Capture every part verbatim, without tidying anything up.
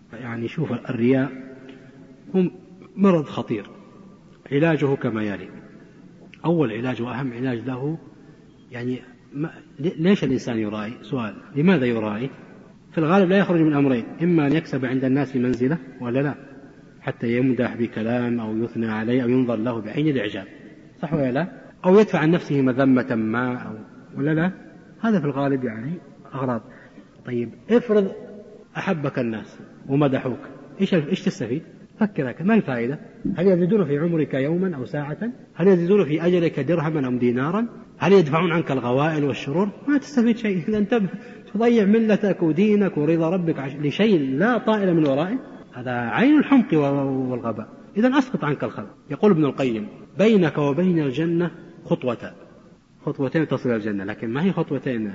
يعني شوف الرياء هم مرض خطير، علاجه كما يلي. أول علاج وأهم علاج له يعني ما ليش الإنسان يرائي؟ سؤال، لماذا يرائي؟ في الغالب لا يخرج من أمرين: إما أن يكسب عند الناس منزلة ولا لا، حتى يمدح بكلام أو يثنى عليه أو ينظر له بعين الإعجاب، صح ولا لا؟ أو يدفع عن نفسه مذمة ما أو ولا لا. هذا في الغالب يعني أغراض. طيب افرض أحبك الناس ومدحوك، إيش إيش تستفيد؟ فكر هكذا، ما الفائدة؟ هل يزيدون في عمرك يوما أو ساعة؟ هل يزيدون في أجلك درهما أو دينارا؟ هل يدفعون عنك الغوائل والشرور؟ ما تستفيد شيء. إذا أنت تضيع ملتك ودينك ورضا ربك لشيء لا طائل من ورائه، هذا عين الحمق والغباء. إذا أسقط عنك الخلق. يقول ابن القيم: بينك وبين الجنة خطوتان، خطوتين تصل الجنة، لكن ما هي خطوتين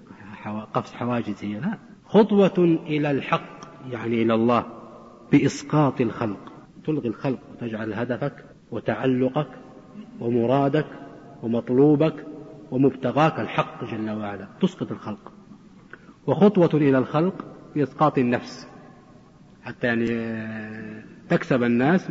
قفز حواجز، هي لا، خطوة إلى الحق يعني إلى الله بإسقاط الخلق، تلغي الخلق وتجعل هدفك وتعلقك ومرادك ومطلوبك ومبتغاك الحق جل وعلا، تسقط الخلق. وخطوة إلى الخلق بإسقاط النفس، حتى يعني تكسب الناس،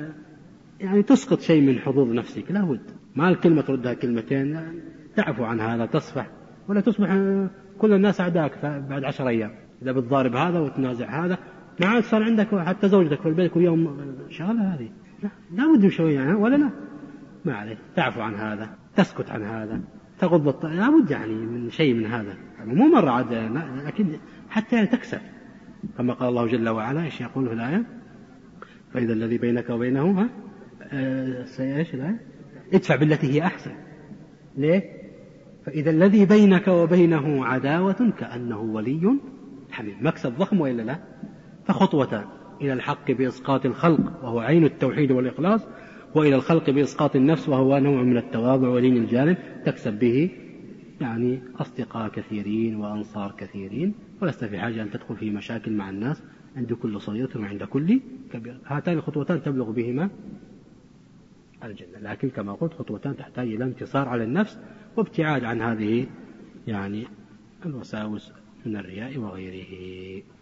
يعني تسقط شيء من حظوظ نفسك، لا بد. ما الكلمة تردها كلمتين، تعفو عن هذا تصفح، ولا تصبح كل الناس أعداءك بعد عشر أيام. إذا بتضارب هذا وتنازع هذا، ما عاد صار عندك حتى زوجتك في البيت كل يوم شغلة هذه، لا, لا بد شوية يعني، ولا لا، ما عليه، تعفو عن هذا، تسكت عن هذا، تغض الط... لا بد يعني من شيء من هذا، يعني مو مرة عاد، لكن حتى يعني تكسب، كما قال الله جل وعلا. ايش يقول في الآية؟ فإذا الذي بينك وبينه ها أه... ايش الآية؟ ادفع بالتي هي أحسن. ليه؟ فإذا الذي بينك وبينه عداوة كأنه ولي حميم. مكسب ضخم وإلا لا؟ فخطوة إلى الحق بإسقاط الخلق وهو عين التوحيد والإخلاص، وإلى الخلق بإسقاط النفس وهو نوع من التواضع ولين الجانب، تكسب به يعني أصدقاء كثيرين وأنصار كثيرين، ولست في حاجة أن تدخل في مشاكل مع الناس عند كل صغيرة وعند كل كبيرة. هاتان الخطوتان تبلغ بهما الجنة، لكن كما قلت خطوتان تحتاج إلى انتصار على النفس وابتعاد عن هذه يعني الوساوس من الرياء وغيره.